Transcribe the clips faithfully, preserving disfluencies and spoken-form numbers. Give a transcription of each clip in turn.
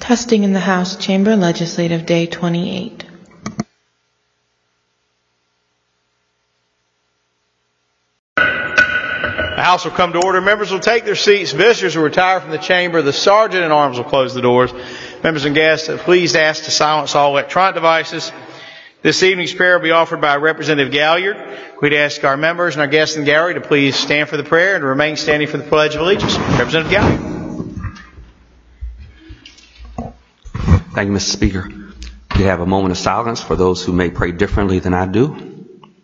Testing in the House Chamber, Legislative Day twenty-eight. The House will come to order. Members will take their seats. Visitors will retire from the chamber. The Sergeant at Arms will close the doors. Members and guests, please ask to silence all electronic devices. This evening's prayer will be offered by Representative Galliard. We'd ask our members and our guests in the gallery to please stand for the prayer and to remain standing for the Pledge of Allegiance. Representative Galliard. Thank you, Mister Speaker. We have a moment of silence for those who may pray differently than I do.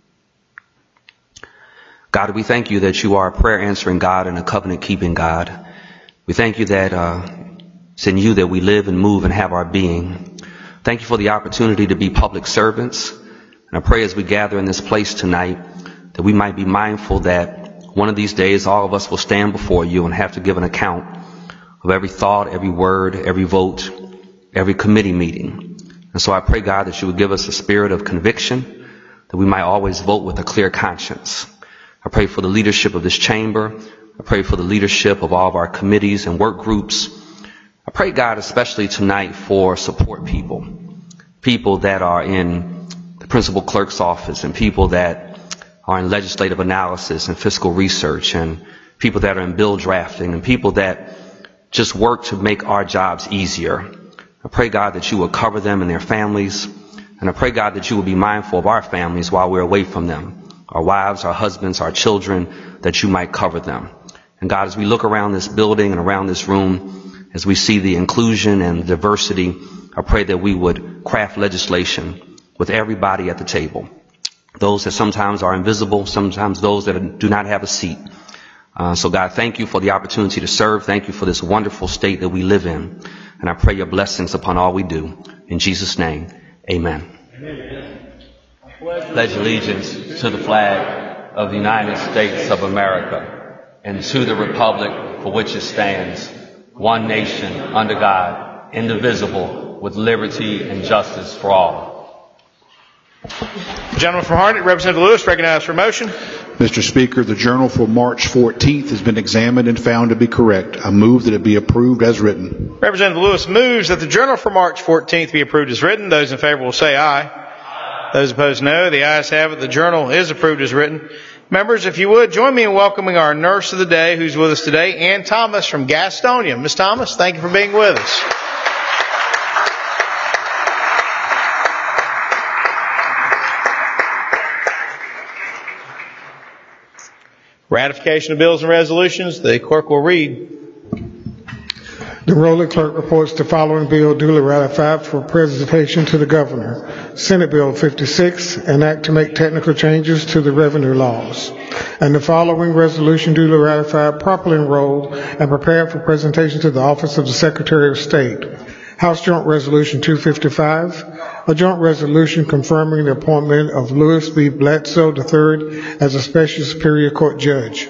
God, we thank you that you are a prayer-answering God and a covenant-keeping God. We thank you that uh, it's in you that we live and move and have our being. Thank you for the opportunity to be public servants. And I pray as we gather in this place tonight that we might be mindful that one of these days all of us will stand before you and have to give an account of every thought, every word, every vote, every committee meeting. And so I pray, God, that you would give us a spirit of conviction, that we might always vote with a clear conscience. I pray for the leadership of this chamber. I pray for the leadership of all of our committees and work groups. I pray, God, especially tonight for support people, people that are in the principal clerk's office and people that are in legislative analysis and fiscal research and people that are in bill drafting and people that just work to make our jobs easier. I pray, God, that you will cover them and their families. And I pray, God, that you will be mindful of our families while we're away from them. Our wives, our husbands, our children, that you might cover them. And God, as we look around this building and around this room, as we see the inclusion and diversity, I pray that we would craft legislation with everybody at the table. Those that sometimes are invisible, sometimes those that do not have a seat. Uh, so God, thank you for the opportunity to serve. Thank you for this wonderful state that we live in. And I pray your blessings upon all we do. In Jesus' name, amen. Amen. Pledge allegiance to the flag of the United States of America and to the republic for which it stands, one nation under God, indivisible, with liberty and justice for all. The gentleman from Harnett, Representative Lewis, recognized for motion. Mister Speaker, the journal for March fourteenth has been examined and found to be correct. I move that it be approved as written. Representative Lewis moves that the journal for March fourteenth be approved as written. Those in favor will say aye. Aye. Those opposed, no. The ayes have it. The journal is approved as written. Members, if you would, join me in welcoming our nurse of the day who's with us today, Ann Thomas from Gastonia. Miz Thomas, thank you for being with us. Ratification of bills and resolutions. The clerk will read. The Rolling Clerk reports the following bill duly ratified for presentation to the Governor. Senate Bill fifty-six, an act to make technical changes to the revenue laws. And the following resolution duly ratified, properly enrolled, and prepared for presentation to the Office of the Secretary of State. House Joint Resolution two fifty-five, a joint resolution confirming the appointment of Louis B. Bledsoe the third as a Special Superior Court Judge.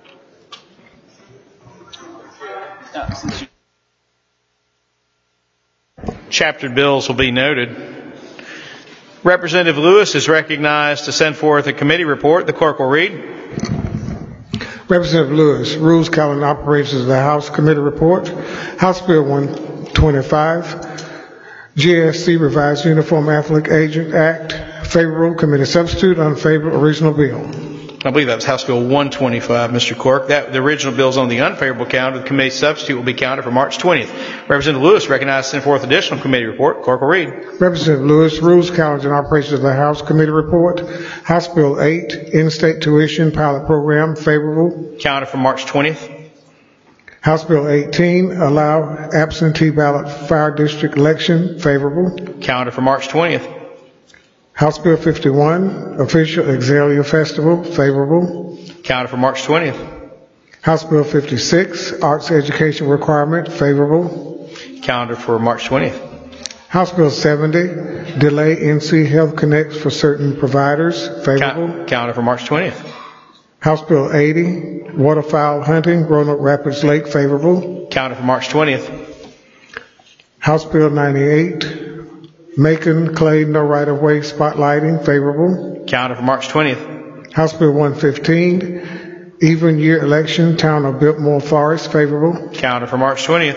Chaptered bills will be noted. Representative Lewis is recognized to send forth a committee report. The clerk will read. Representative Lewis, Rules, Calendar, and Operations of the House Committee Report. House Bill one twenty-five, G S C Revised Uniform Athletic Agent Act, favorable committee substitute, unfavorable original bill. I believe that was House Bill one twenty-five, Mister Clerk. That, the original bill is on the unfavorable count. The committee substitute will be counted for March twentieth. Representative Lewis recognized to send forth additional committee report. Clerk will read. Representative Lewis, Rules, Calendar, and Operations of the House Committee Report. House Bill eight, In-State Tuition Pilot Program, favorable. Counted for March twentieth. House Bill eighteen, Allow Absentee Ballot Fire District Election, favorable. Counted for March twentieth. House Bill fifty-one, Official Exalia Festival, favorable. Counted for March twentieth. House Bill fifty-six, Arts Education Requirement, favorable. Counted for March twentieth. House Bill seventy, Delay N C Health Connects for certain providers, favorable. Count, counted for March twentieth. House Bill eighty, Waterfowl Hunting, Roanoke Rapids Lake, favorable. Counted for March twentieth. House Bill ninety-eight, Macon Clay No Right-of-Way Spotlighting, favorable. Counted for March twentieth. House Bill one fifteen, Even Year Election, Town of Biltmore Forest, favorable. Counted for March twentieth.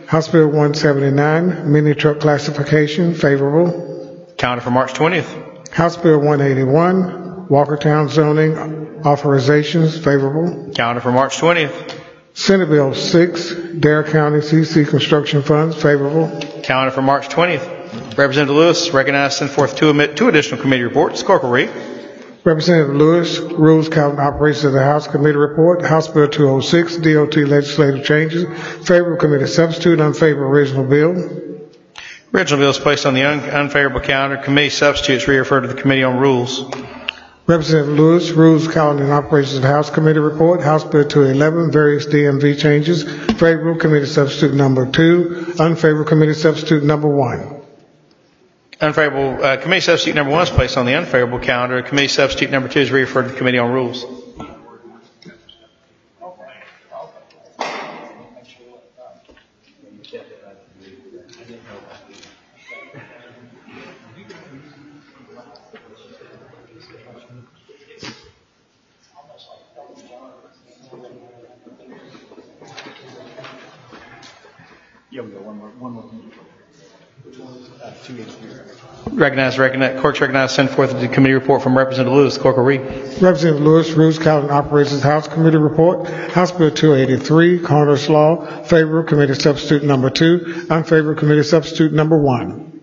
House Bill one seventy-nine, mini truck classification, favorable. Calendar for March twentieth. House Bill one eighty-one, Walkertown zoning authorizations, favorable. Calendar for March twentieth. Senate Bill six, Dare County C C construction funds, favorable. Calendar for March twentieth. Representative Lewis recognized send forth two, two additional committee reports. Clerk will read. Representative Lewis, Rules, Council Operations of the House Committee Report, House Bill two oh six, D O T legislative changes, favorable committee substitute, unfavorable original bill. Original bill is placed on the un- unfavorable calendar. Committee substitutes re-referred to the Committee on Rules. Representative Lewis, Rules, Calendar, and Operations of the House Committee Report, House Bill two eleven, various D M V changes, favorable committee substitute number two, unfavorable committee substitute number one. Unfavorable uh, committee substitute number one is placed on the unfavorable calendar. Committee substitute number two is re-referred to the Committee on Rules. Recognize, recognize, clerks recognize, send forth the committee report from Representative Lewis. Clerk will read. Representative Lewis, Rules, Calendar, and Operations House Committee Report, House Bill two eighty-three, Connors Law, favorable committee substitute number two, unfavorable committee substitute number one.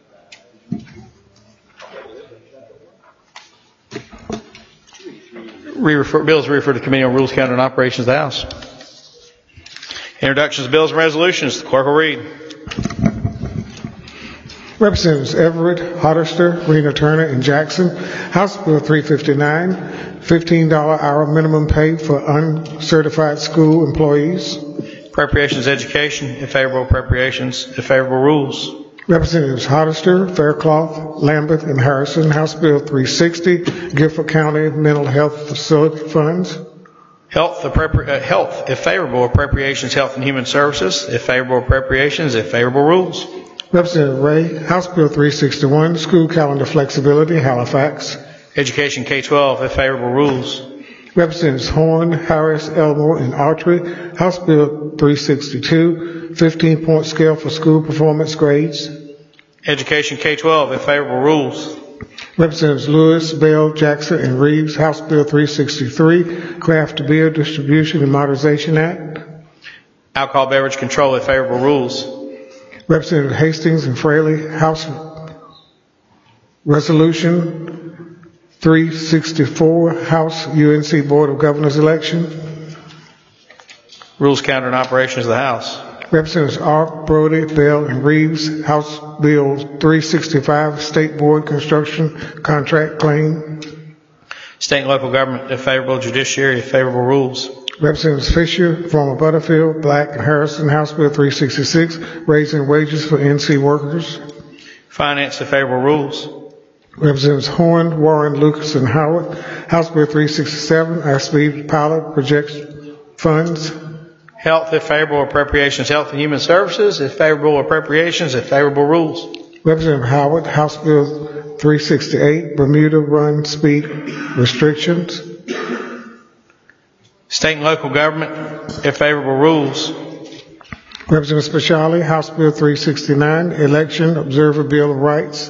Re-refer, bills re-referred to the Committee on Rules, Calendar, and Operations of the House. Introductions of bills and resolutions. The clerk will read. Representatives Everett, Hoddester, Rena Turner, and Jackson, House Bill three fifty-nine, fifteen dollars hour minimum pay for uncertified school employees. Appropriations Education, if favorable appropriations, if favorable rules. Representatives Hoddester, Faircloth, Lambeth, and Harrison, House Bill three sixty, Guilford County Mental Health Facility Funds. Health, appropri- uh, health, if favorable appropriations, Health and Human Services, if favorable appropriations, if favorable rules. Representative Ray, House Bill three sixty-one, School Calendar Flexibility, Halifax. Education K twelve, if favorable rules. Representatives Horn, Harris, Elmore, and Autry, House Bill three sixty-two, fifteen-point scale for school performance grades. Education K twelve, if favorable rules. Representatives Lewis, Bell, Jackson, and Reeves, House Bill three sixty-three, Craft Beer Distribution and Modernization Act. Alcohol beverage control, if favorable rules. Representative Hastings and Fraley, House Resolution three sixty-four, House U N C Board of Governors election. Rules, Calendar, and Operations of the House. Representatives Arp, Brody, Bell, and Reeves, House Bill three sixty-five, State Board Construction Contract Claim. State and local government, if favorable. Judiciary, if favorable rules. Representatives Fisher, Former Butterfield, Black, and Harrison, House Bill three sixty-six, raising wages for N C workers. Finance, if favorable rules. Representatives Horn, Warren, Lucas, and Howard, House Bill three sixty-seven, our speed pilot projects funds. Health, if favorable appropriations, Health and Human Services, if favorable appropriations, if favorable rules. Representative Howard, House Bill three sixty-eight, Bermuda Run speed restrictions. State and local government, if favorable rules. Representative Speciale, House Bill three sixty-nine, Election Observer Bill of Rights.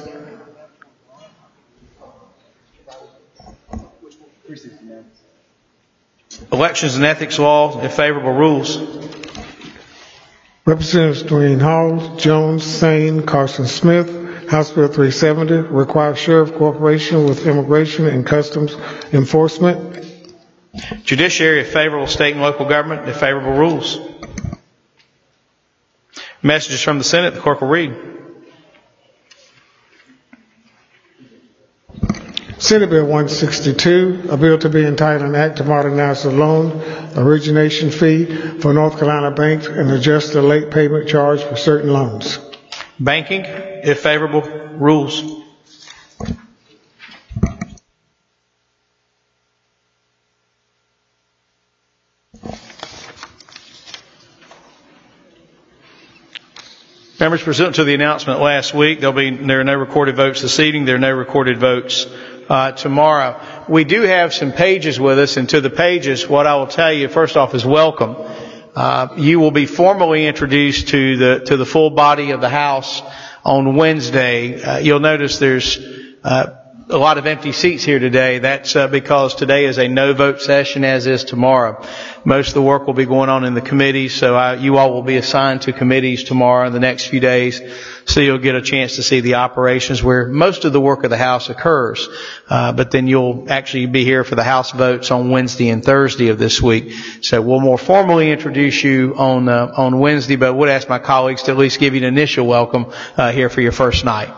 Elections and ethics law, if favorable rules. Representatives Dwayne Hall, Jones, Sane, Carson Smith, House Bill three seventy, requires sheriff cooperation with immigration and customs enforcement. Judiciary, if favorable. State and local government, if favorable rules. Messages from the Senate, the clerk will read. Senate Bill one sixty-two, a bill to be entitled an act to modernize the loan origination fee for North Carolina banks and adjust the late payment charge for certain loans. Banking, if favorable, rules. Members, pursuant to the announcement last week, there'll be, there are no recorded votes this evening. There are no recorded votes uh, tomorrow. We do have some pages with us, and to the pages, what I will tell you, first off, is welcome. Uh, you will be formally introduced to the to the full body of the House on Wednesday. Uh, you'll notice there's uh, a lot of empty seats here today. That's uh, because today is a no vote session, as is tomorrow. Most of the work will be going on in the committees, so uh, you all will be assigned to committees tomorrow and the next few days, so you'll get a chance to see the operations where most of the work of the House occurs. Uh, but then you'll actually be here for the House votes on Wednesday and Thursday of this week. So we'll more formally introduce you on uh, on Wednesday, but I would ask my colleagues to at least give you an initial welcome uh, here for your first night.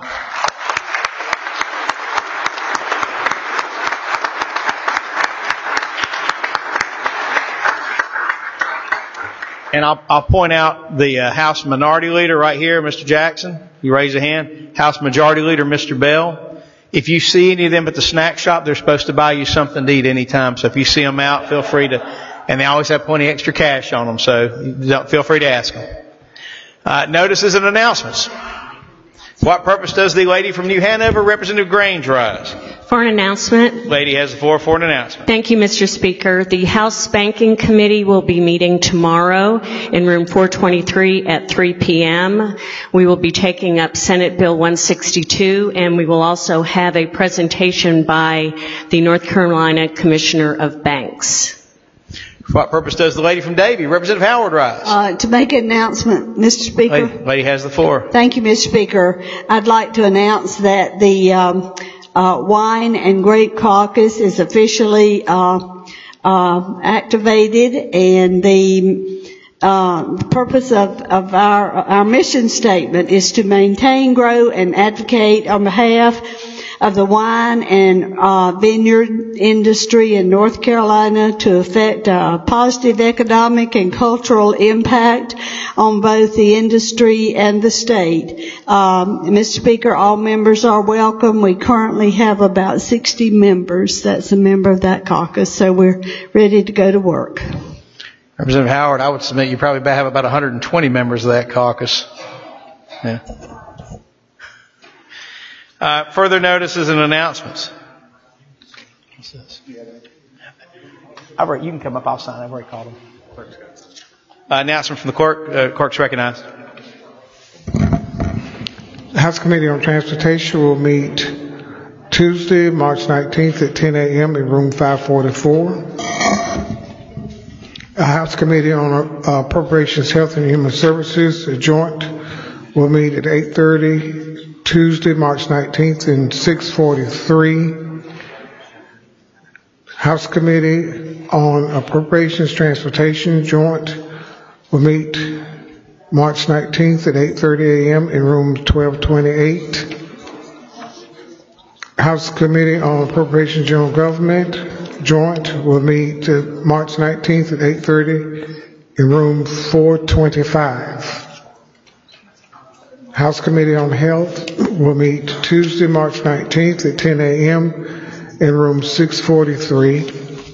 And I'll, I'll point out the uh, House Minority Leader right here, Mister Jackson. You raise a hand. House Majority Leader, Mister Bell. If you see any of them at the snack shop, they're supposed to buy you something to eat anytime. So if you see them out, feel free to, and they always have plenty of extra cash on them, so don't, feel free to ask them. Uh, notices and announcements. What purpose does the lady from New Hanover, Representative Grange, rise? For an announcement. Lady has the floor for an announcement. Thank you, Mister Speaker. The House Banking Committee will be meeting tomorrow in room four twenty-three at three p.m. We will be taking up Senate Bill one sixty-two, and we will also have a presentation by the North Carolina Commissioner of Banks. For what purpose does the lady from Davie, Representative Howard, rise? Uh, to make an announcement, Mister Speaker. Lady, lady has the floor. Thank you, Mister Speaker. I'd like to announce that the um, uh, Wine and Grape Caucus is officially uh, uh, activated, and the uh, purpose of, of our, our mission statement is to maintain, grow, and advocate on behalf of the wine and uh, vineyard industry in North Carolina to affect a positive economic and cultural impact on both the industry and the state. Um, Mister Speaker, all members are welcome. We currently have about sixty members. That's a member of that caucus, so we're ready to go to work. Representative Howard, I would submit you probably have about one hundred twenty members of that caucus. Yeah. Uh, further notices and announcements. What's this? I've already, you can come up. I'll sign. I've already called them. Uh, announcement from the clerk. Uh, clerk's recognized. The House Committee on Transportation will meet Tuesday, March nineteenth at ten a.m. in room five forty-four. The House Committee on uh, Appropriations, Health and Human Services, a joint, will meet at eight thirty Tuesday, March nineteenth in six forty-three. House Committee on Appropriations, Transportation, joint, will meet March nineteenth at eight thirty a.m. in room twelve twenty-eight. House Committee on Appropriations, General Government, joint, will meet uh, March nineteenth at eight thirty in room four twenty-five. House Committee on Health will meet Tuesday, March nineteenth at ten a.m. in room six forty-three.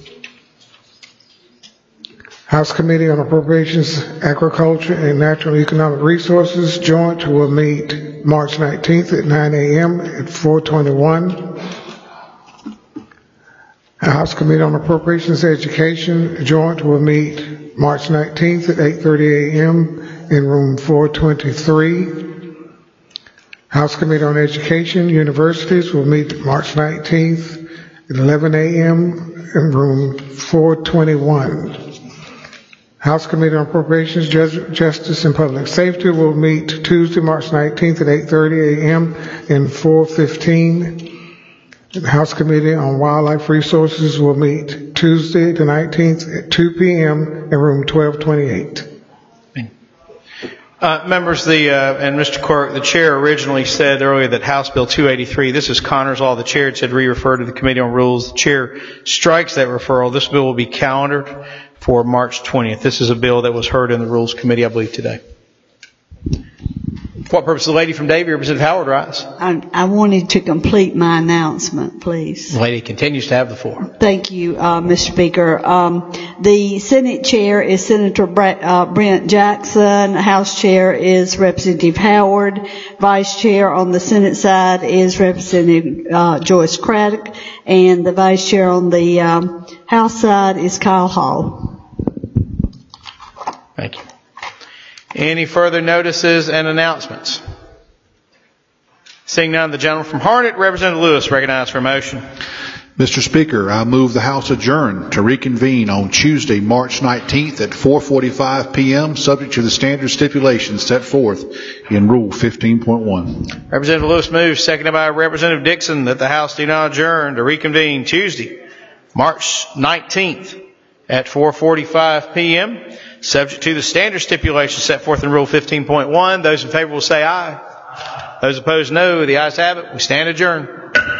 House Committee on Appropriations, Agriculture, and Natural Economic Resources, joint, will meet March nineteenth at nine a.m. at four twenty-one. House Committee on Appropriations, Education, joint, will meet March nineteenth at eight thirty a.m. in room four twenty-three. House Committee on Education, Universities, will meet March nineteenth at eleven a.m. in room four twenty-one. House Committee on Appropriations, Justice, and Public Safety will meet Tuesday, March nineteenth at eight thirty a.m. in four fifteen. The House Committee on Wildlife Resources will meet Tuesday the nineteenth at two p.m. in room twelve twenty-eight. Uh, members, the uh, and Mister Clerk, the chair originally said earlier that House Bill two eighty-three, this is Connor's Law. The chair had said re-refer to the Committee on Rules. The chair strikes that referral. This bill will be calendared for March twentieth. This is a bill that was heard in the Rules Committee, I believe, today. For what purpose, the lady from Davie, Representative Howard, rise? I, I wanted to complete my announcement, please. The lady continues to have the floor. Thank you, uh, Mister Speaker. Um, the Senate Chair is Senator Brett, uh, Brent Jackson. House Chair is Representative Howard. Vice Chair on the Senate side is Representative uh, Joyce Craddock. And the Vice Chair on the um, House side is Kyle Hall. Thank you. Any further notices and announcements? Seeing none, the gentleman from Harnett, Representative Lewis, recognized for a motion. Mister Speaker, I move the House adjourn to reconvene on Tuesday, March nineteenth at four forty-five p.m., subject to the standard stipulations set forth in Rule fifteen point one. Representative Lewis moves, seconded by Representative Dixon, that the House do now adjourn to reconvene Tuesday, March nineteenth at four forty-five p.m., subject to the standard stipulations set forth in Rule fifteen point one. Those in favor will say aye. Those opposed, no. The ayes have it. We stand adjourned.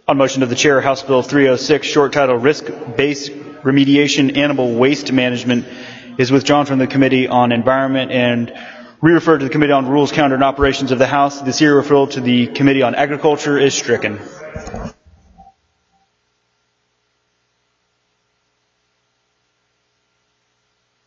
On motion of the chair, House Bill three oh six, short title Risk-Based Remediation Animal Waste Management, is withdrawn from the Committee on Environment and re-referred to the Committee on Rules, Calendar, and Operations of the House. The serial referral to the Committee on Agriculture is stricken.